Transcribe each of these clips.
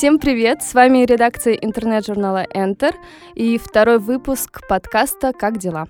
Всем привет! С вами редакция интернет-журнала Enter и второй выпуск подкаста «Как дела?».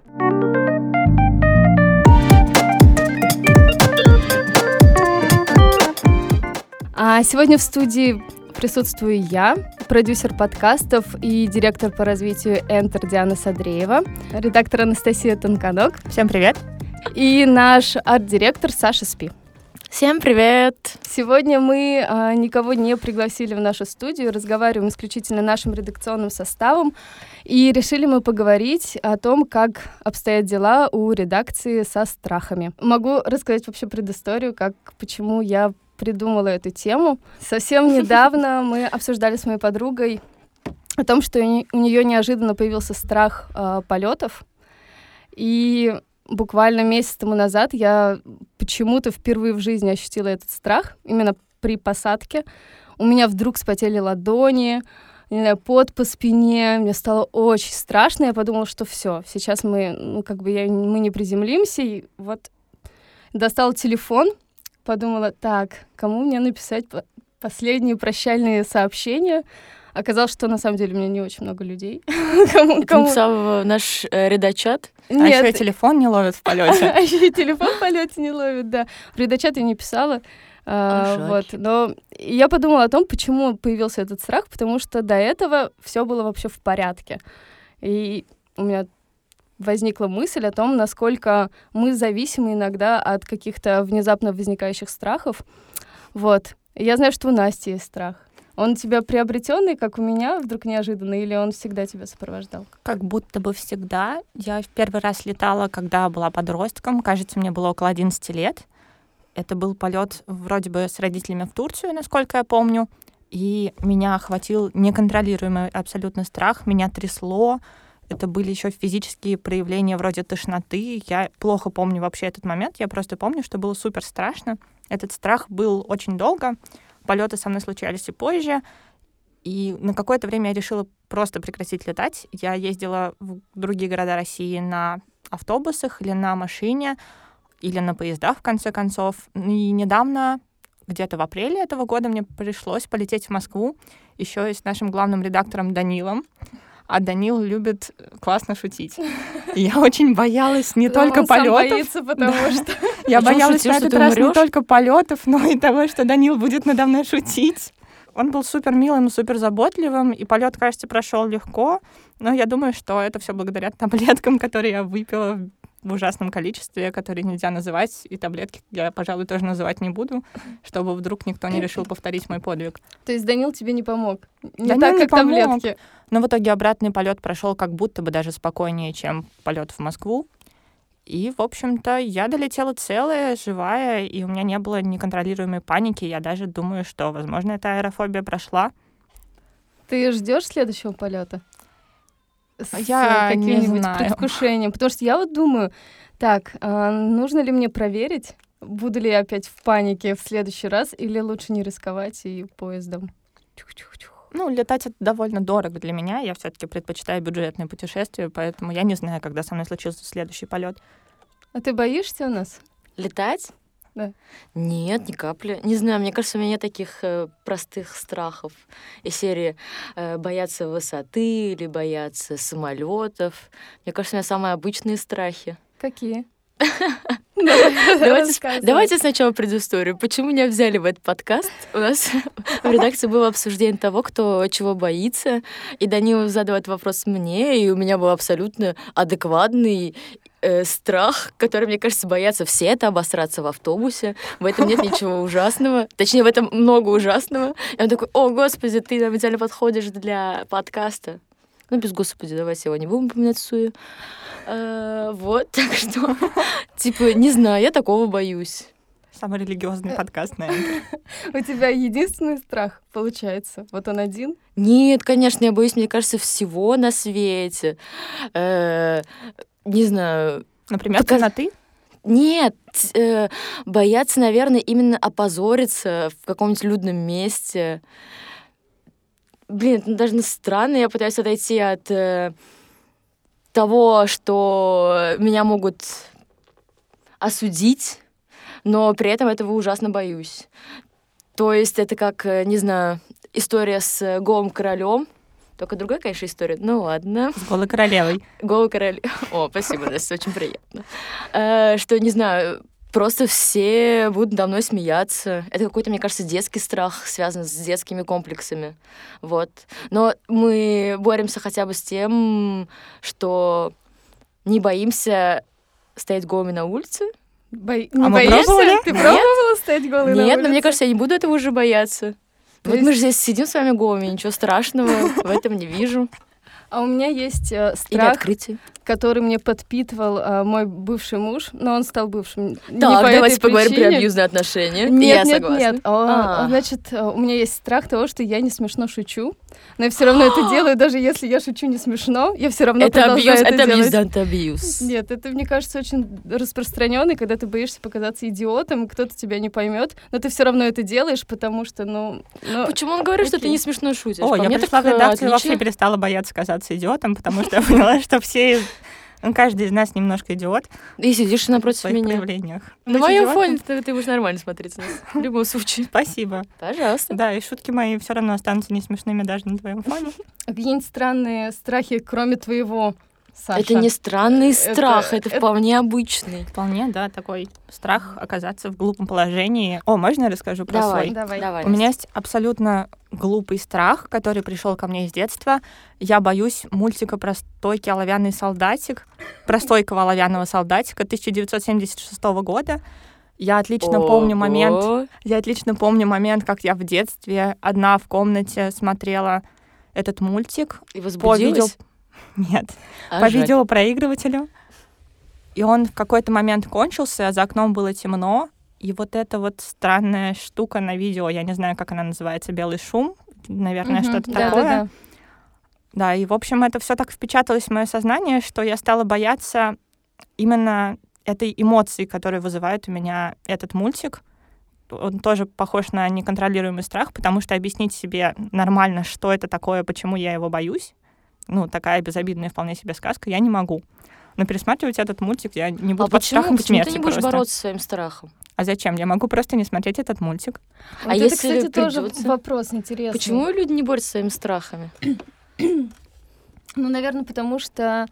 А сегодня в студии присутствую я, продюсер подкастов и директор по развитию Enter Диана Садреева, редактор Анастасия Тонконок. Всем привет! И наш арт-директор Саша Спи. Всем привет! Сегодня мы никого не пригласили в нашу студию, разговариваем исключительно нашим редакционным составом, и решили мы поговорить о том, как обстоят дела у редакции со страхами. Могу рассказать вообще предысторию, почему я придумала эту тему. Совсем недавно мы обсуждали с моей подругой о том, что у нее неожиданно появился страх полетов, и буквально месяц тому назад я почему-то впервые в жизни ощутила этот страх, именно при посадке. У меня вдруг вспотели ладони, пот по спине, мне стало очень страшно. Я подумала, что все, сейчас мы не приземлимся. И вот достала телефон, подумала, так, кому мне написать последние прощальные сообщения. Оказалось, что на самом деле у меня не очень много людей. Ты написал в наш редачат? Нет. А еще и телефон не ловит в полете. А еще и телефон в полете не ловит, да. В редачат я не писала. Но я подумала о том, почему появился этот страх, потому что до этого все было вообще в порядке. И у меня возникла мысль о том, насколько мы зависимы иногда от каких-то внезапно возникающих страхов. Вот. Я знаю, что у Насти есть страх. Он у тебя приобретенный, как у меня, вдруг неожиданно, или он всегда тебя сопровождал? Как будто бы всегда. Я в первый раз летала, когда была подростком. Кажется, мне было около 11 лет. Это был полет вроде бы с родителями в Турцию, насколько я помню. И меня охватил неконтролируемый абсолютно страх. Меня трясло. Это были еще физические проявления вроде тошноты. Я плохо помню вообще этот момент. Я просто помню, что было супер страшно. Этот страх был очень долго. Полеты со мной случались и позже. И на какое-то время я решила просто прекратить летать. Я ездила в другие города России на автобусах или на машине, или на поездах, в конце концов. И недавно, где-то в апреле этого года, мне пришлось полететь в Москву еще и с нашим главным редактором Данилом. А Данил любит классно шутить. И я очень боялась не только полетов. Он сам боится, потому что... Я боялась на этот раз не только полетов, но и того, что Данил будет надо мной шутить. Он был супер милым, супер заботливым, и полет, кажется, прошел легко. Но я думаю, что это все благодаря таблеткам, которые я выпила в ужасном количестве, которые нельзя называть, и таблетки я, пожалуй, тоже называть не буду, чтобы вдруг никто не решил повторить мой подвиг. То есть Данил тебе не помог? Не так, как таблетки. Но в итоге обратный полет прошел как будто бы даже спокойнее, чем полет в Москву. И, в общем-то, я долетела целая, живая, и у меня не было неконтролируемой паники. Я даже думаю, что, возможно, эта аэрофобия прошла. Ты ждешь следующего полета? Я не знаю. Предвкушением. Потому что я вот думаю, так, нужно ли мне проверить, буду ли я опять в панике в следующий раз, или лучше не рисковать и поездом? Ну, летать — это довольно дорого для меня. Я все-таки предпочитаю бюджетные путешествия, поэтому я не знаю, когда со мной случился следующий полет. А ты боишься у нас? Летать? Да. Нет, ни капли. Не знаю, мне кажется, у меня нет таких простых страхов из серии бояться высоты или бояться самолетов. Мне кажется, у меня самые обычные страхи. Какие? Давайте сначала предысторию. Почему меня взяли в этот подкаст? У нас в редакции было обсуждение того, кто чего боится. И Данила задавает вопрос мне, и у меня был абсолютно адекватный страх, который, мне кажется, боятся все, это обосраться в автобусе. В этом нет ничего ужасного. Точнее, в этом много ужасного. И он такой: о, господи, ты нам идеально подходишь для подкаста. Ну, без господи, давай сегодня будем упоминать Суе. Вот, так что, типа, не знаю, я такого боюсь. Самый религиозный подкаст, наверное. У тебя единственный страх, получается? Вот он один? Нет, конечно, я боюсь, мне кажется, всего на свете. Не знаю. Например, темноты? Нет, бояться, наверное, именно опозориться в каком-нибудь людном месте. Блин, это даже странно, я пытаюсь отойти от того, что меня могут осудить, но при этом этого ужасно боюсь. То есть это как, не знаю, история с голым королем. Только другая, конечно, история. Ну ладно. С голой королевой. Голый король. О, спасибо, Настя, очень приятно. Что, не знаю, просто все будут надо мной смеяться. Это какой-то, мне кажется, детский страх, связанный с детскими комплексами. Вот. Но мы боремся хотя бы с тем, что не боимся стоять голыми на улице. Не мы боишься? пробовали? Ты пробовала стоять голой на улице? Нет, но мне кажется, я не буду этого уже бояться. Вот мы же здесь сидим с вами голыми, ничего страшного в этом не вижу. А у меня есть Или страх, открытие. который мне подпитывал мой бывший муж, но он стал бывшим не Так, по давайте этой поговорим причине. про абьюзные отношения. Нет, Я нет, согласна. нет. Значит, у меня есть страх того, что я не смешно шучу, но я все равно это делаю, даже если я шучу не смешно, я все равно Это продолжаю абьюз, это это делать. абьюз. Нет, это, мне кажется, очень распространенный, когда ты боишься показаться идиотом, кто-то тебя не поймет, но ты все равно это делаешь, потому что, Почему он говорит, что ты окей. не смешно шутишь? О, По я мне пришла в так, редакцию и отлично. вообще перестала бояться казаться идиотом, потому что я поняла, что все... каждый из нас немножко идиот И сидишь в напротив своих меня. проявлениях. На Быть моем идиотом? фоне ты будешь нормально смотреться на нас. В любом случае. Спасибо. Пожалуйста. Да, и шутки мои все равно останутся не смешными даже на твоем фоне. А какие-нибудь странные страхи, кроме твоего, Саша? Это не странный страх, это вполне обычный. Вполне, да, такой страх оказаться в глупом положении. О, можно я расскажу про свой? Давай. У меня есть абсолютно глупый страх, который пришел ко мне из детства. Я боюсь мультика про стойкий оловянный солдатик, про стойкого оловянного солдатика 1976 года. Я отлично помню момент, как я в детстве одна в комнате смотрела этот мультик. И возбудилась? Нет. А По жаль. видеопроигрывателю. И он в какой-то момент кончился, за окном было темно, и вот эта вот странная штука на видео, я не знаю, как она называется, белый шум, наверное, что-то такое. Да. Да, и, в общем, это все так впечаталось в мое сознание, что я стала бояться именно этой эмоции, которую вызывает у меня этот мультик. Он тоже похож на неконтролируемый страх, потому что объяснить себе нормально, что это такое, почему я его боюсь, такая безобидная вполне себе сказка, я не могу. Но пересматривать этот мультик я не буду под страхом почему смерти ты не будешь просто. бороться со своим страхом? А зачем? Я могу просто не смотреть этот мультик. Вот это, если кстати, тоже придётся? вопрос интересный. Почему люди не борются со своими страхами? Наверное, потому что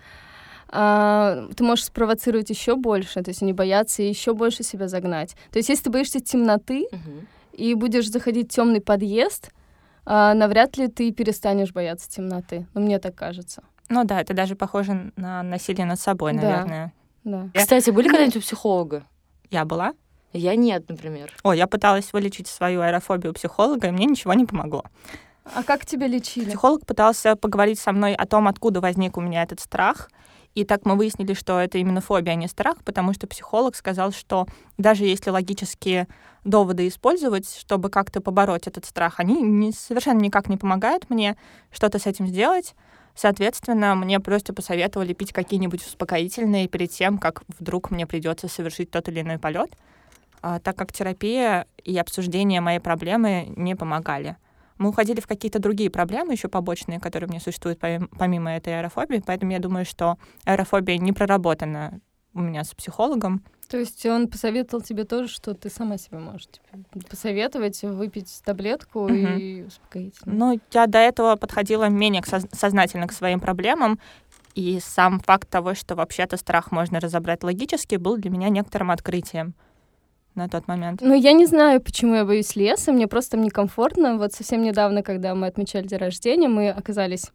ты можешь спровоцировать еще больше, то есть не бояться и еще больше себя загнать. То есть если ты боишься темноты и будешь заходить в темный подъезд, навряд ли ты перестанешь бояться темноты. Мне так кажется. Ну да, это даже похоже на насилие над собой, Да. наверное. Да. Кстати, были когда-нибудь у психолога? Я была? Я нет, например. Я пыталась вылечить свою аэрофобию у психолога, и мне ничего не помогло. А как тебя лечили? Психолог пытался поговорить со мной о том, откуда возник у меня этот страх. И так мы выяснили, что это именно фобия, а не страх, потому что психолог сказал, что даже если логические доводы использовать, чтобы как-то побороть этот страх, они совершенно никак не помогают мне что-то с этим сделать. Соответственно, мне просто посоветовали пить какие-нибудь успокоительные перед тем, как вдруг мне придется совершить тот или иной полет, так как терапия и обсуждение моей проблемы не помогали. Мы уходили в какие-то другие проблемы, еще побочные, которые у меня существуют помимо этой аэрофобии, поэтому я думаю, что аэрофобия не проработана у меня с психологом. То есть он посоветовал тебе тоже, что ты сама себе можешь посоветовать, выпить таблетку и успокоительное? Я до этого подходила менее сознательно к своим проблемам, и сам факт того, что вообще-то страх можно разобрать логически, был для меня некоторым открытием на тот момент. Я не знаю, почему я боюсь леса, мне просто там некомфортно. Вот совсем недавно, когда мы отмечали день рождения, мы оказались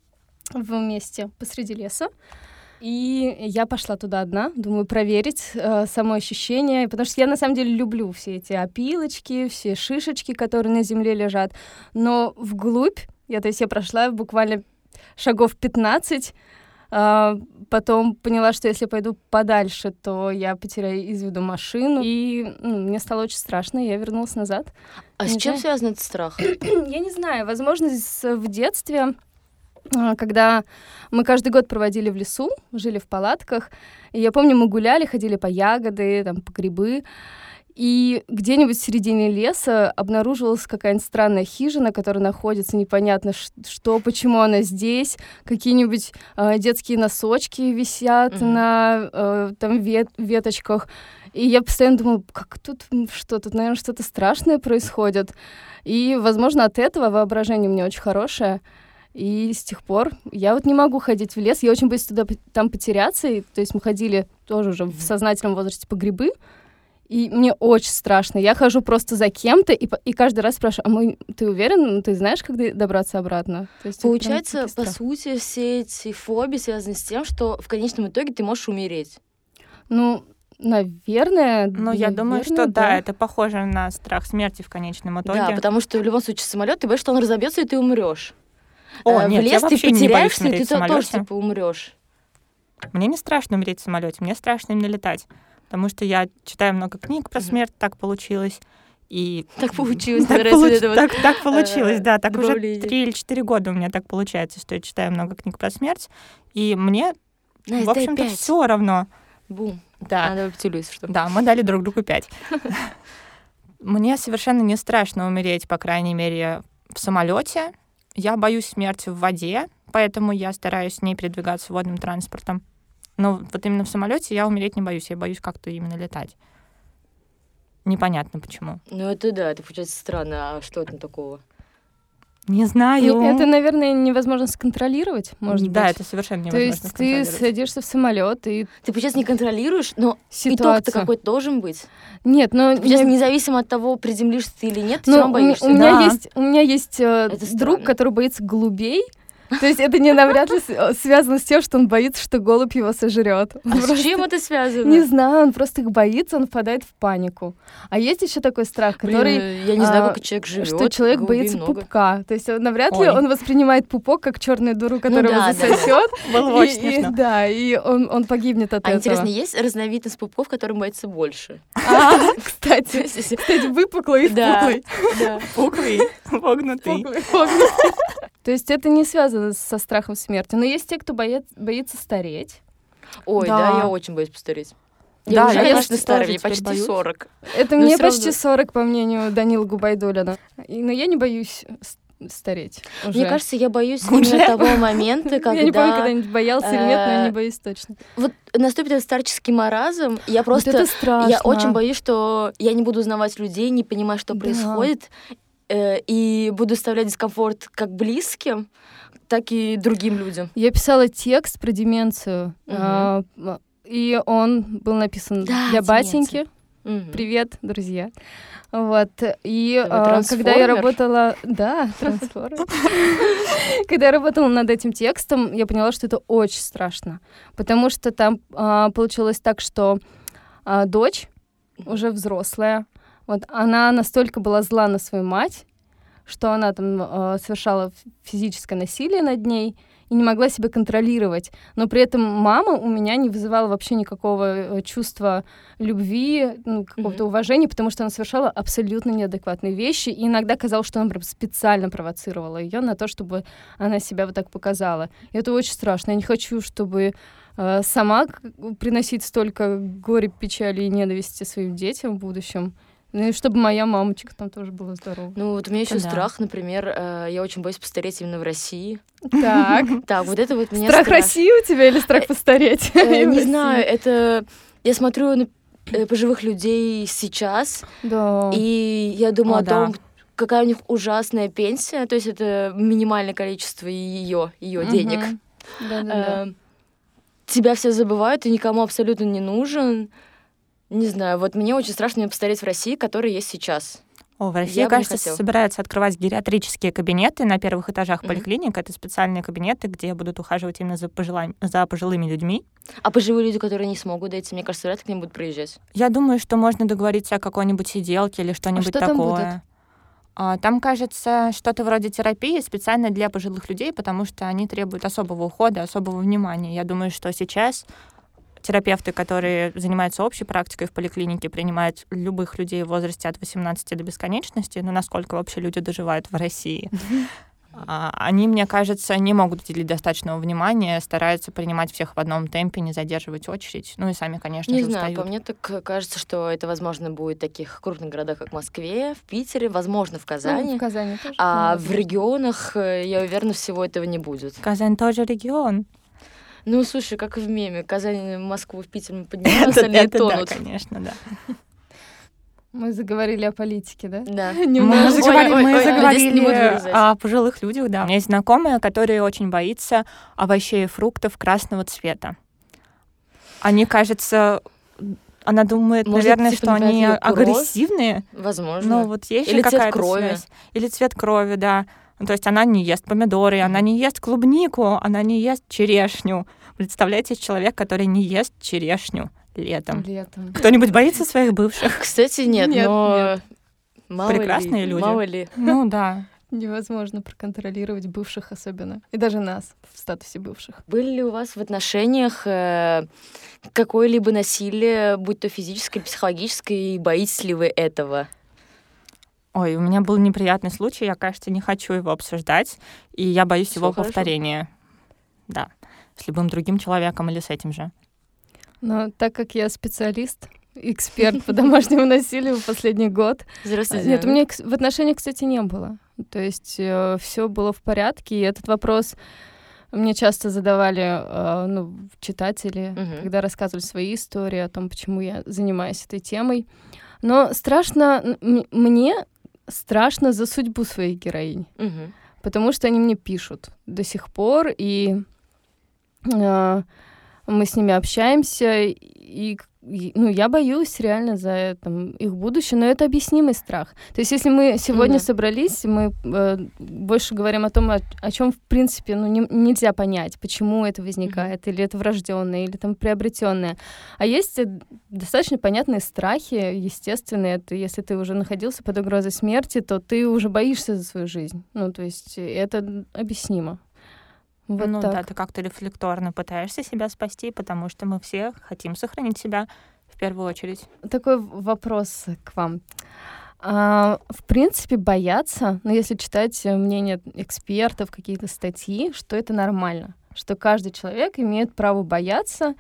вместе посреди леса, и я пошла туда одна, думаю, проверить само ощущение, потому что я на самом деле люблю все эти опилочки, все шишечки, которые на земле лежат, но вглубь, я прошла буквально шагов 15, потом поняла, что если пойду подальше, то я потеряю из виду машину, и мне стало очень страшно, и я вернулась назад. А с чем связан этот страх? Я не знаю, возможно, в детстве, когда мы каждый год проводили в лесу, жили в палатках, и я помню, мы гуляли, ходили по ягоды, по грибы, и где-нибудь в середине леса обнаружилась какая-нибудь странная хижина, которая находится непонятно что, почему она здесь, какие-нибудь детские носочки висят на веточках, И я постоянно думала, как тут, наверное, что-то страшное происходит. И, возможно, от этого воображение у меня очень хорошее. И с тех пор я вот не могу ходить в лес. Я очень боюсь там потеряться. То есть мы ходили тоже уже в сознательном возрасте по грибы. И мне очень страшно. Я хожу просто за кем-то и каждый раз спрашиваю, ты уверен? Ты знаешь, как добраться обратно? То есть получается, по сути, все эти фобии связаны с тем, что в конечном итоге ты можешь умереть. Ну, наверное. Ну, я думаю, что да, это похоже на страх смерти в конечном итоге. Да, потому что в любом случае самолет, ты боишься, что он разобьется, и ты умрешь. Нет, в лес я ты вообще не боюсь потеряешься, умереть и в ты тоже самолете. типа умрешь. Мне не страшно умереть в самолете, мне страшно именно летать. Потому что я читаю много книг про смерть, так получилось. И так получилось, так получилось, да. Так уже 3 или 4 года у меня так получается, что я читаю много книг про смерть. И мне, в общем-то, все равно. Бум. Да. Давай поделюсь, что. Да, мы дали друг другу 5. Мне совершенно не страшно умереть, по крайней мере, в самолете. Я боюсь смерти в воде, поэтому я стараюсь с ней передвигаться водным транспортом. Но вот именно в самолете я умереть не боюсь. Я боюсь как-то именно летать. Непонятно почему. Ну, это да, это получается странно. А что там такого? Не знаю. Это, наверное, невозможно сконтролировать, может быть. Да, это совершенно невозможно сконтролировать. То есть ты садишься в самолет и... Ты, получается, не контролируешь, но итог-то какой-то должен быть. Нет, но... Ты, получается, независимо от того, приземлишься ты или нет, ты все равно боишься. У меня есть друг, который боится голубей. То есть это не навряд ли связано с тем, что он боится, что голубь его сожрет. С чем это связано? Не знаю, он просто их боится, он впадает в панику. А есть еще такой страх, который... Я не знаю, как человек живет. Что человек боится пупка. То есть навряд ли он воспринимает пупок как черную дуру, которая его засосет. Было очень смешно. Да, и он погибнет от этого. А интересно, есть разновидность пупков, которым боится больше? Кстати, выпуклый и впуклый. Пуклый, вогнутый. То есть это не связано со страхом смерти. Но есть те, кто боится стареть. Ой, да, я очень боюсь постареть. Я уже, конечно, старая, мне почти 40. Это мне почти 40, по мнению Данилы Губайдуллина. Но я не боюсь стареть уже. Мне кажется, я боюсь именно того момента, когда... Я не помню, когда-нибудь боялся или нет, но я не боюсь точно. Вот наступит этот старческий маразм, я просто... Вот это страшно. Я очень боюсь, что я не буду узнавать людей, не понимать, что происходит, и буду доставлять дискомфорт как близким, так и другим людям. Я писала текст про деменцию, и он был написан для батеньки. Привет, друзья. Вот. И когда я работала... Да, трансформер. Когда я работала над этим текстом, я поняла, что это очень страшно. Потому что там получилось так, что дочь, уже взрослая, вот, она настолько была зла на свою мать, что она там совершала физическое насилие над ней и не могла себя контролировать. Но при этом мама у меня не вызывала вообще никакого чувства любви, какого-то уважения, потому что она совершала абсолютно неадекватные вещи. И иногда казалось, что она прям специально провоцировала ее на то, чтобы она себя вот так показала. И это очень страшно. Я не хочу, чтобы сама приносить столько горя, печали и ненависти своим детям в будущем. Ну и чтобы моя мамочка там тоже была здорова. Ну вот у меня еще страх, например, я очень боюсь постареть именно в России. Так, вот это вот меня страх России у тебя или страх постареть? Не знаю, это... Я смотрю на пожилых людей сейчас, и я думаю о том, какая у них ужасная пенсия, то есть это минимальное количество ее денег. Тебя все забывают, и никому абсолютно не нужен. Не знаю, вот мне очень страшно постареть в России, который есть сейчас. В России, кажется, собираются открывать гериатрические кабинеты на первых этажах поликлиник. Это специальные кабинеты, где будут ухаживать именно за пожилыми людьми. А пожилые люди, которые не смогут дойти, мне кажется, вряд ли к ним будут приезжать. Я думаю, что можно договориться о какой-нибудь сиделке или что-нибудь такое. Там, кажется, что-то вроде терапии специально для пожилых людей, потому что они требуют особого ухода, особого внимания. Я думаю, что сейчас терапевты, которые занимаются общей практикой в поликлинике, принимают любых людей в возрасте от 18 до бесконечности, насколько вообще люди доживают в России. Они, мне кажется, не могут уделить достаточного внимания, стараются принимать всех в одном темпе, не задерживать очередь. И сами, конечно же, устают. Не знаю, по мне так кажется, что это, возможно, будет в таких крупных городах, как в Москве, в Питере, возможно, в Казани. В Казани тоже. А в регионах, я уверена, всего этого не будет. Казань тоже регион. Ну, слушай, как в меме. Казань, Москву, в Питер мы поднимаем, остальные Это да, тонут. конечно, да. Мы заговорили о политике, да? Да. Мы Немножко. заговорили не буду вырезать. о пожилых людях, да. У меня есть знакомая, которая очень боится овощей и фруктов красного цвета. Они, кажется, она думает, Может, наверное, типа, что они например, кровь? агрессивные. Возможно. Ну, вот есть Или же цвет какая-то крови. связь. Или цвет крови, да. Ну, то есть она не ест помидоры, она не ест клубнику, она не ест черешню. Представляете, человек, который не ест черешню летом. Летом. Кто-нибудь боится своих бывших? Кстати, нет, Нет, но... Мало Прекрасные ли, люди. Мало ли. Ну да. Невозможно проконтролировать бывших особенно. И даже нас в статусе бывших. Были ли у вас в отношениях какое-либо насилие, будь то физическое, психологическое, и боитесь ли вы этого? Ой, у меня был неприятный случай, я, кажется, не хочу его обсуждать, и я боюсь Всё его хорошо. повторения. Да, с любым другим человеком или с этим же. Но так как я специалист, эксперт по домашнему насилию в последний год, Здравствуйте. нет, у меня в отношениях, кстати, не было. То есть все было в порядке, и этот вопрос мне часто задавали читатели, Мгм. когда рассказывали свои истории о том, почему я занимаюсь этой темой. Но страшно, мне страшно за судьбу своих героинь, Мгм. потому что они мне пишут до сих пор, и мы с ними общаемся, и я боюсь реально за их будущее, но это объяснимый страх. То есть если мы сегодня Да. собрались, мы больше говорим о том, о чем в принципе нельзя понять, почему это возникает, или это врожденное, или там приобретенное. А есть достаточно понятные страхи, естественные. Это если ты уже находился под угрозой смерти, то ты уже боишься за свою жизнь. Ну, то есть это объяснимо. Вот Ну так. да, ты как-то рефлекторно пытаешься себя спасти, потому что мы все хотим сохранить себя в первую очередь. Такой вопрос к вам. В принципе, бояться, если читать мнение экспертов, какие-то статьи, что это нормально, что каждый человек имеет право бояться,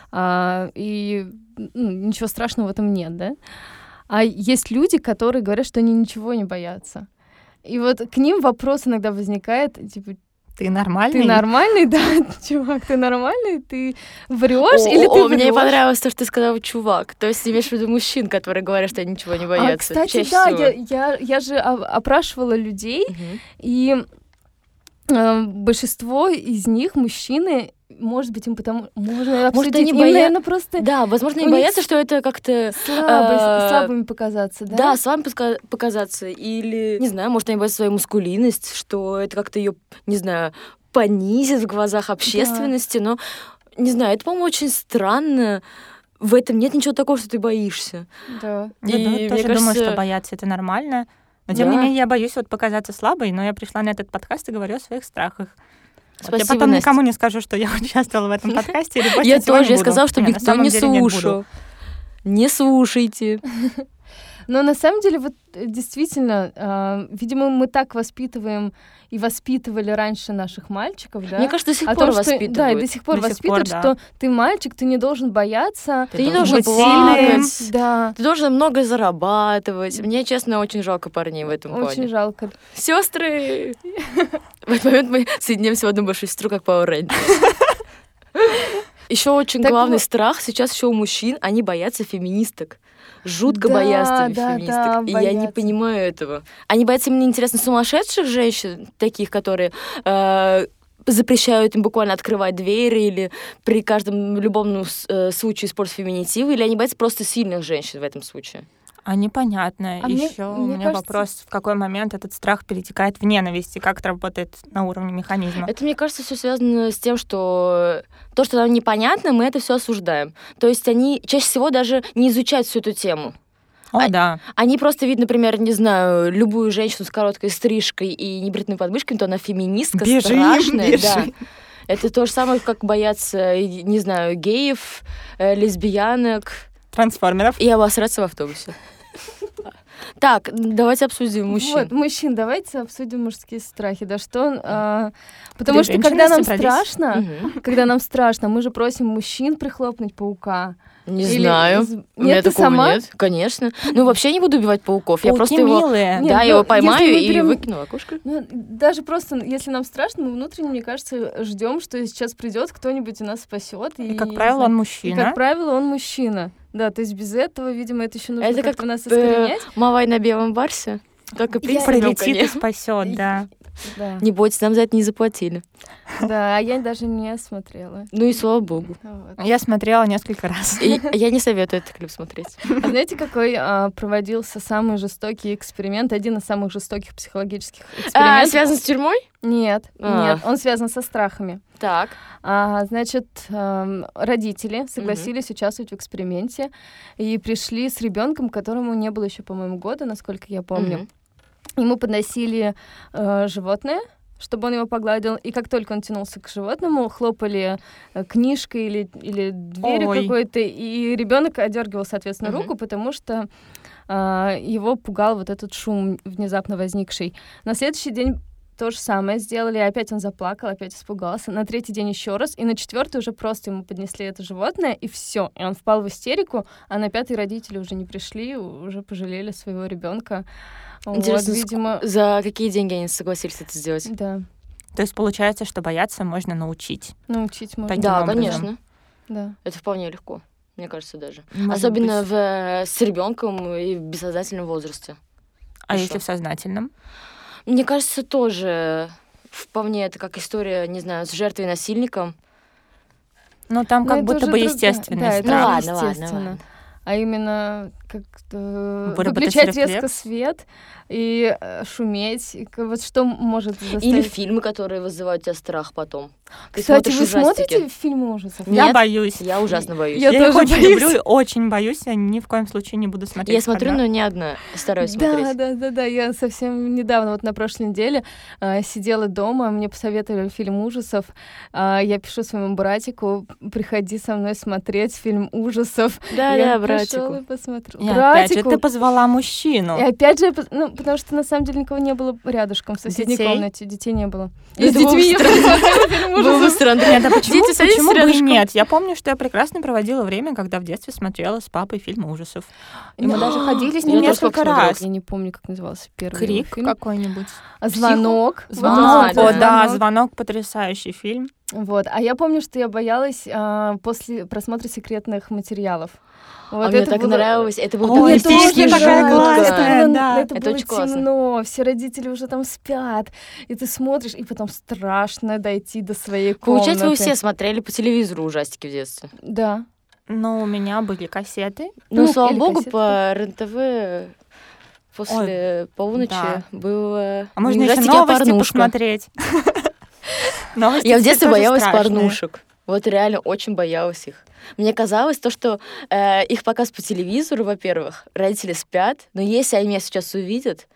и ничего страшного в этом нет, да? А есть люди, которые говорят, что они ничего не боятся. И вот к ним вопрос иногда возникает, типа, Ты нормальный? ты нормальный, да, чувак, ты нормальный, ты врешь или ты Мне врёшь? понравилось то, что ты сказала чувак. То есть ты имеешь в виду мужчин, которые говорят, что они ничего не боятся. Кстати, Чаще да, всего. я же опрашивала людей, Мгм. и большинство из них мужчины, может быть, им потому... Можно обсудить, они им, боя- наверное, просто Да, возможно, У они них боятся, что это как-то... слабыми показаться, да? Да, с вами показаться. Или, не знаю, может, они боятся свою мускулинность, что это как-то ее, не знаю, понизит в глазах общественности. Но, не знаю, это, по-моему, очень странно. В этом нет ничего такого, что ты боишься. Да. Я И тоже мне думаю, кажется- что бояться это нормально. Но тем не Да. менее, я боюсь показаться слабой, но я пришла на этот подкаст и говорю о своих страхах. Вот я Спасибо, потом Настя. никому не скажу, что я участвовала в этом подкасте. Или Я тоже, я буду. сказала, чтобы Не, на никто самом не деле нет, буду. слушал. Не слушайте. Но на самом деле, вот действительно, видимо, мы так воспитываем и воспитывали раньше наших мальчиков, да? Мне кажется, до сих О пор том, что, воспитывают. да, и до сих пор До сих воспитывают, пор, да. что ты мальчик, ты не должен бояться. Ты не должен должен быть плакать. сильным. Да, Ты должен много зарабатывать. Мне, честно, очень жалко парней в этом очень плане. жалко. Сестры! В этот момент мы соединяемся в одну большую сестру, как Power Rangers. Еще очень Так главный вот- страх сейчас еще у мужчин, они боятся феминисток. Жутко Да, боятся да, феминисток. да, И я не боятся. понимаю этого. Они боятся, мне интересно, сумасшедших женщин, таких, которые запрещают им буквально открывать двери или при каждом любом случае использовать феминитивы, или они боятся просто сильных женщин в этом случае? А непонятно. А мне- Еще у мне меня кажется- вопрос, в какой момент этот страх перетекает в ненависть, и как это работает на уровне механизма. Это, мне кажется, все связано с тем, что то, что нам непонятно, мы это все осуждаем. То есть они чаще всего даже не изучают всю эту тему. О, да. Они просто видят, например, не знаю, любую женщину с короткой стрижкой и небритыми подмышками, то она феминистка, Бежим, страшная. бежим. Да. Это то же самое, как бояться, не знаю, геев, лесбиянок Трансформеров. и обосраться в автобусе. Так, давайте обсудим мужчин. Вот, мужчин, давайте обсудим мужские страхи. Да что... потому Ты что женщина, когда нам собрались? страшно, мы же просим мужчин прихлопнуть паука. Не Или знаю. У меня Нет, ты такого сама? нет, конечно. Ну, вообще не буду убивать пауков. Я Пауки просто его... милые. Нет, Да, я ну, его поймаю если мы и берем- выкину в окошко. Ну, даже просто, если нам страшно, мы внутренне, мне кажется, ждем, что сейчас придет кто-нибудь и нас спасет. И, как правило, он И, мужчина. как правило, он мужчина. Да, то есть без этого, видимо, это еще нужно Это как-то как нас искоренять. Мавай на белом барсе. Только принц на белом Прилетит и коне. спасет, да. Да. Не бойтесь, нам за это не заплатили. Да, а я даже не смотрела. Ну и слава богу. Вот. Я смотрела несколько раз. И я не советую этот клип смотреть. А знаете, какой проводился самый жестокий эксперимент, один из самых жестоких психологических экспериментов? Связан с тюрьмой? Нет, А. нет, он связан со страхами. Так. Значит, родители согласились участвовать в эксперименте и пришли с ребенком, которому не было еще, по-моему, года, насколько я помню. Мгм. Ему подносили животное, чтобы он его погладил, и как только он тянулся к животному, хлопали книжкой или дверью Ой. какой-то, и ребенок одергивал, соответственно, Мгм. руку, потому что его пугал вот этот шум внезапно возникший. На следующий день то же самое сделали, и опять он заплакал, опять испугался. На третий день еще раз, и на четвертый уже просто ему поднесли это животное, и все. И он впал в истерику, а на пятый родители уже не пришли, уже пожалели своего ребенка. Интересно, вот, видимо, за какие деньги они согласились это сделать? да, То есть получается, что бояться можно научить. научить можно. Таким Да, образом. конечно. Да. Это вполне легко, мне кажется, даже. Может Особенно быть. с ребенком и в бессознательном возрасте. А и если что? в сознательном? Мне кажется, тоже вполне это как история, не знаю, с жертвой и насильником. Ну, там Ну, как это будто уже бы другая- естественный да, это страх. Ну ладно, естественно. ладно. А именно как-то Выработать выключать резко рефлекс. свет и шуметь. И вот что может заставить... Или фильмы, которые вызывают у тебя страх потом. Ты Кстати, смотришь вы ужастики. смотрите фильмы ужасов? Нет. Я боюсь. Я ужасно боюсь. Я Я их тоже очень боюсь. люблю, очень боюсь, я ни в коем случае не буду смотреть. Я смотрю, одна. но не одна. Стараюсь Да, смотреть. да. Я совсем недавно, вот на прошлой неделе, сидела дома, мне посоветовали фильм ужасов. Я пишу своему братику: приходи со мной смотреть фильм ужасов. Да, Я братику. пришёл и посмотрел. И опять же, Братику. ты позвала мужчину. И опять же, потому что на самом деле никого не было рядышком в соседней Детей? комнате, детей не было. Ну, И с это было бы детьми я странно. посмотрела фильм Было бы ужасов. странно. Нет, а почему, Дети, садитесь почему бы и рядышком. нет? Я помню, что я прекрасно проводила время, когда в детстве смотрела с папой фильмы ужасов. И мы даже ходили с ним Я тоже несколько как смотрела. раз. Я не помню, как назывался первый Крик фильм. какой-нибудь. Звонок. Вот Звонок, А, он, о, да. да, «Звонок» потрясающий фильм. Вот. А я помню, что я боялась после просмотра секретных материалов. Вот А мне это так было- нравилось. Это был Ой, такой тоже мистический такая жутко. классная. Это было, да. это Это было очень классно. темно, все родители уже там спят, и ты смотришь, и потом страшно дойти до своей комнаты. Получается, вы все смотрели по телевизору ужастики в детстве. Да. Но у меня были кассеты. Ну, Ну, слава или богу, кассеты. по РЕН-ТВ после полуночи да. было А можно не еще ужастики, а новости порнушка. посмотреть. Новости Я в теперь детстве тоже боялась страшные. порнушек. Вот реально очень боялась их. Мне казалось то, что их показ по телевизору, во-первых, родители спят, но если они меня сейчас увидят,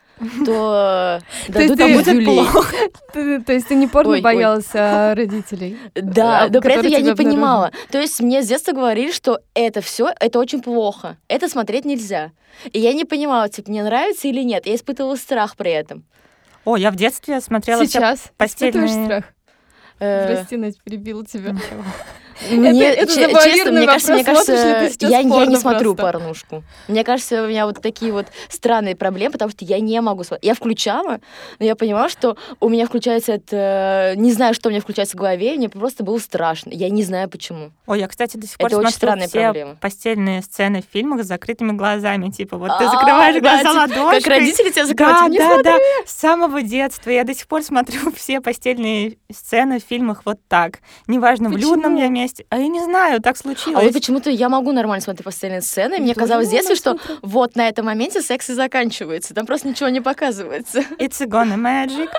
то есть дадут ты- мне будет люлей. То есть ты не порно Ой, ой. боялась, а родителей? Да, но при которые этом я тебя не обнаружили. понимала. То есть мне с детства говорили, что это все, это очень плохо. Это смотреть нельзя. И я не понимала, типа, мне нравится или нет. Я испытывала страх при этом. О, я в детстве смотрела все Сейчас испытываешь постельные- страх? Э, Прости, Надь, перебила тебя. Мне, это честно, завуалированный мне кажется, вопрос, смотришь ли ты сейчас я не порно смотрю просто? порнушку. Мне кажется, у меня вот такие вот странные проблемы, потому что я не могу смотреть. Я включала, но я понимала, что у меня включается это... Не знаю, что у меня включается в голове, мне просто было страшно. Я не знаю, почему. Ой, я, кстати, до сих пор Это очень смотрю странная все проблема. постельные сцены в фильмах с закрытыми глазами. Типа, вот ты А, закрываешь да, глаза типа, ладошкой. Как родители тебя закрывают. Да, Не да, смотри. да. С самого детства я до сих пор смотрю все постельные сцены в фильмах вот так. Неважно, в Почему? людном я месте. А я не знаю, так случилось. А вот почему-то я могу нормально смотреть постельные сцены. Мне тоже казалось в детстве, что нормально смотрю. вот на этом моменте секс и заканчивается. Там просто ничего не показывается. It's gonna magic.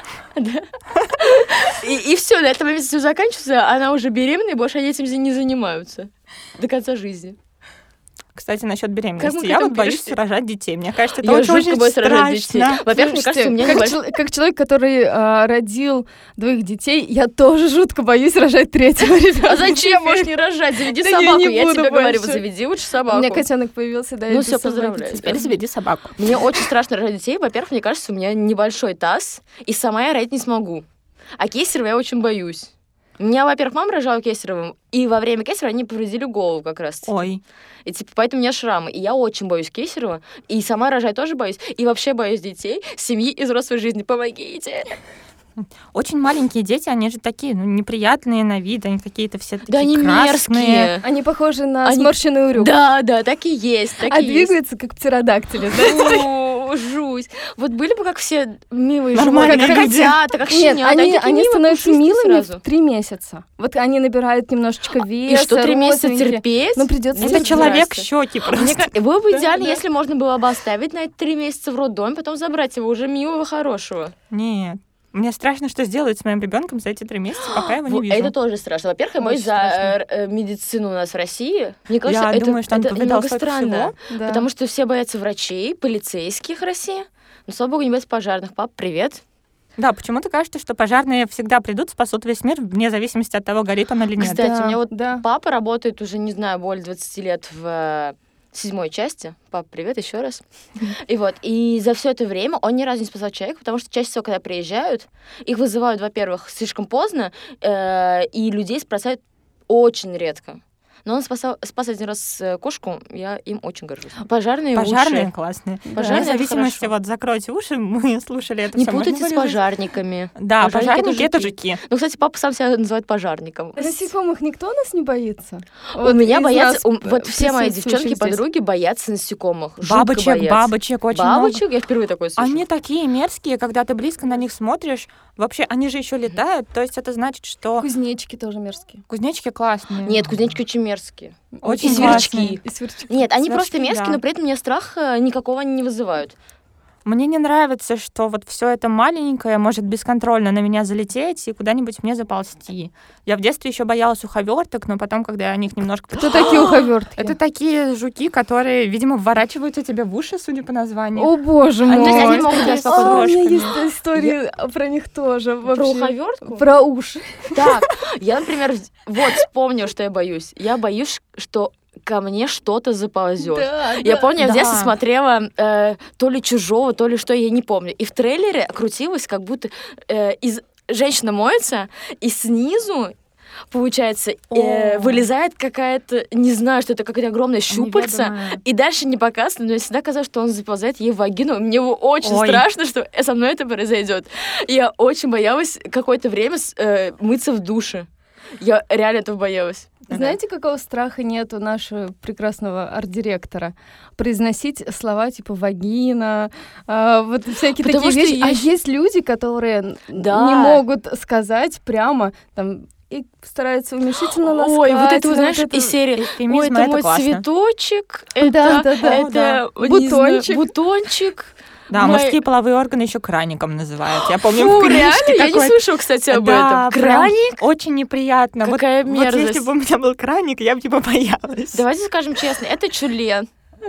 И все, на этом моменте все заканчивается, она уже беременна, и больше они этим не занимаются. До конца жизни. Кстати, насчет беременности. Как мы к Я этому вот боюсь перешли? рожать детей. Мне кажется, это Я очень жутко боюсь рожать детей. страшно. Во-первых, мне кажется, у меня как человек, который родил 2 детей, я тоже жутко боюсь рожать 3-го ребенка. А зачем? Можешь не рожать, заведи Да я собаку. не Я буду тебе говорю, больше. заведи лучше У собаку. меня котенок появился, да, Ну я без всё, собаки поздравляю. теперь. Теперь заведи собаку. Мне очень страшно рожать детей. Во-первых, мне кажется, у меня небольшой таз, и сама я родить не смогу. А кесарево я очень боюсь. У меня, во-первых, мама рожала кесаревым, и во время кесарева они повредили голову как раз. Ой. И типа поэтому у меня шрамы. И я очень боюсь кесарева, и сама рожать тоже боюсь, и вообще боюсь детей, семьи и взрослой жизни. Помогите! Очень маленькие дети, они же такие, неприятные на вид, они какие-то все такие Да они красные. мерзкие. Они похожи на Они- сморщенный урюк. Да, так и есть, так А и есть. двигаются как птеродактили, знаете? О, жуть. Вот были бы как все милые Нормальные животные, как люди. котята, как Нет, щенята. они такие милые, становятся пушистые милыми сразу. в 3 месяца. Вот они набирают немножечко И веса, что, 3 месяца розовенькие. терпеть? Ну, придется Это Здрасте. человек щеки просто. Мне было бы Да, идеально, да. если можно было бы оставить на эти 3 месяца в роддоме, потом забрать его уже милого, хорошего. Нет. Мне страшно, что сделают с моим ребенком за эти 3 месяца, пока я его не Вот вижу. это тоже страшно. Во-первых, я боюсь Очень за медицину у нас в России. Мне кажется, Я это, думаю, что он это повидал немного столько странно. Да. Потому что все боятся врачей, полицейских в России. Но, слава богу, не боятся пожарных. Пап, привет. Да, почему-то кажется, что пожарные всегда придут, спасут весь мир, вне зависимости от того, горит он или нет. Кстати, Да, у меня вот да. папа работает уже, не знаю, более 20 лет в 7-й части. Пап, привет еще раз. И вот, и за все это время он ни разу не спасал человека, потому что чаще всего, когда приезжают, их вызывают, во-первых, слишком поздно, и людей спасают очень редко. Но он спас один раз кошку, я им очень горжусь. Пожарные Пожарные лучше. классные. Пожарные Вне это зависимости, хорошо. вот закройте уши, мы слушали это Не всё. путайте Можно с говорить? пожарниками. Да, Пожарники пожарники — это жуки. жуки. Ну, кстати, папа сам себя называет пожарником. Насекомых никто нас не боится? У меня из боятся, нас, вот все мои присутствующих девчонки, здесь. подруги боятся насекомых. Жутко боятся. Бабочек очень много. Бабочек? Я впервые такое слышу. Они такие мерзкие, когда ты близко на них смотришь. Вообще, они же еще летают, то есть это значит, что Кузнечики тоже мерзкие. кузнечики классные. Нет, кузнечики очень мерзкие. Очень И сверчки. классные. И сверчки. Нет, они Сверчки, просто мерзкие, да. но при этом мне страх никакого не вызывают. Мне не нравится, что вот все это маленькое может бесконтрольно на меня залететь и куда-нибудь мне заползти. Я в детстве еще боялась уховерток, но потом, когда я о них немножко... Кто такие уховертки? Это такие жуки, которые, видимо, вворачиваются тебе в уши, судя по названию. О, боже Они- мой. То есть они могут такие нас с А, у меня подружками. есть истории про них тоже. Про вообще. уховертку? Про уши. Так, я, например, вот вспомнила, что я боюсь. Я боюсь, что ко мне что-то заползет. Да, Я да. помню, я в детстве Да. смотрела то ли «Чужого», то ли что, я не помню. И в трейлере крутилось, как будто женщина моется, и снизу, получается, О. вылезает какая-то, не знаю, что это, какая-то огромная щупальца. Неведомое. И дальше не показано, но я всегда казалось, что он заползает ей в вагину. Мне очень Ой. страшно, что со мной это произойдет. Я очень боялась какое-то время мыться в душе. Я реально этого боялась. Знаете, какого страха нет у нашего прекрасного арт-директора? Произносить слова типа «вагина», вот всякие Потому такие что вещи. А есть- есть люди, которые Да. не могут сказать прямо, там, и стараются уменьшительно назвать. Ой, вот это, знаешь, из серии Эвфемизм «Ой, это — это мой классно. цветочек», Да, это, да, да. это О, не знаю, бутончик. бутончик. Да, Мой- мужские половые органы еще краником называют. Я помню, Фу, в книжке реально? Я не какой-то- слышала, кстати, об Да, этом. прям Краник? очень неприятно. Какая Вот если мерзость. бы у меня был краник, я бы типа боялась. Давайте скажем честно, это член.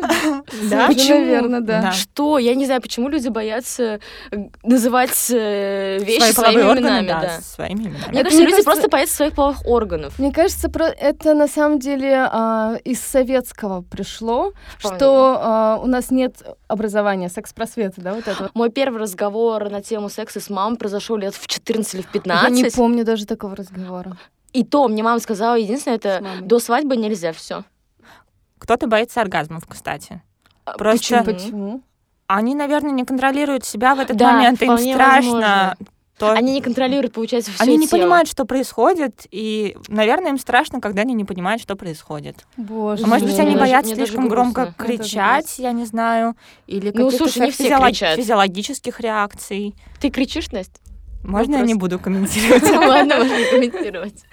Да? Почему? Наверное, да. Да. Что? Я не знаю, почему люди боятся называть вещи Свои своими половые органы, именами. да, Да. своими именами. Мне Это, кажется, мне люди кажется- просто боятся своих половых органов. Мне кажется, это на самом деле из советского пришло, Вполне. что у нас нет образования, секс-просвета, да, вот этого. Мой первый разговор на тему секса с мамой произошел лет в 14 или в Я 15. не помню даже такого разговора. И то мне мама сказала, единственное, С это мамой. до свадьбы нельзя все. Кто-то боится оргазмов, кстати. Просто- Почему? Они, наверное, не контролируют себя в этот Да, момент, им вполне страшно. возможно. То- Они не контролируют, получается, все Они не тело. понимают, что происходит, и, наверное, им страшно, когда они не понимают, что происходит. Боже А может быть, мой. они Мне даже- боятся мне даже слишком громко грустно. Это кричать, я не знаю, или Ну, каких-то слушай, не своих все кричат. физиологических реакций. Ты кричишь, Настя? Можно я Вопрос. не буду комментировать? Ладно, можно не комментировать.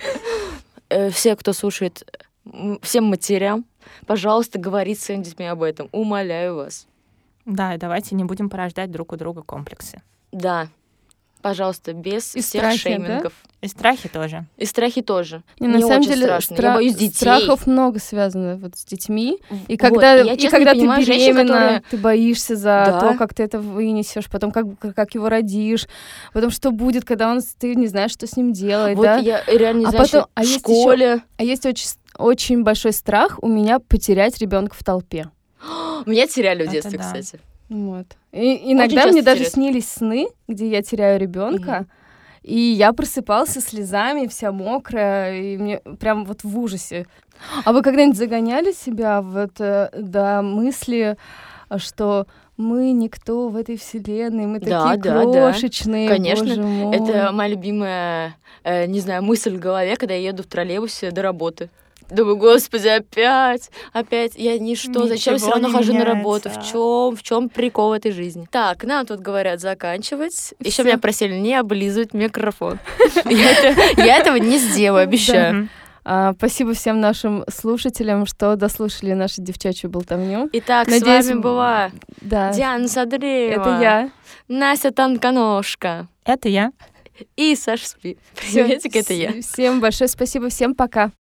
Все, кто слушает, всем матерям, пожалуйста, говорите своими детьми об этом. Умоляю вас. Да, и давайте не будем порождать друг у друга комплексы. Да. Пожалуйста, без И всех страхи, шеймингов. И страхи тоже. И страхи тоже. Не, Мне на самом очень деле страшно. Я боюсь детей. страхов много связано вот с детьми. И Вот. когда, Я, и честно, когда не ты понимаю женщин, беременна, которые... ты боишься за Да. то, как ты это вынесешь, потом как его родишь, потом что будет, когда ты не знаешь, что с ним делать, Вот да? я реально не А знаю, потом- что а в есть школе... А есть очень большой страх у меня потерять ребенка в толпе. Меня теряли в Это детстве, да. кстати. Вот. И иногда часто мне даже теряют. снились сны, где я теряю ребенка, и я просыпалась со слезами, вся мокрая, и мне прям вот в ужасе. А вы когда-нибудь загоняли себя до мысли, что мы никто в этой вселенной, мы Да, такие да, да. крошечные, Конечно. боже мой. Это моя любимая, не знаю, мысль в голове, когда я еду в троллейбусе до работы. Думаю, господи, опять, я ничто, зачем все Ничего равно не хожу на меняется. работу? В чем прикол этой жизни? Так, нам тут говорят заканчивать. Еще Всё. меня просили не облизывать микрофон. Я этого не сделаю, обещаю. Мгм. Спасибо всем нашим слушателям, что дослушали нашу девчачью болтовню. Итак, Надеюсь, с вами была Да, Диана Садреева, это я. Настя Тонконожка Это я. и Саша Спи. Всё. Приветик, это я. Всем большое спасибо, всем пока.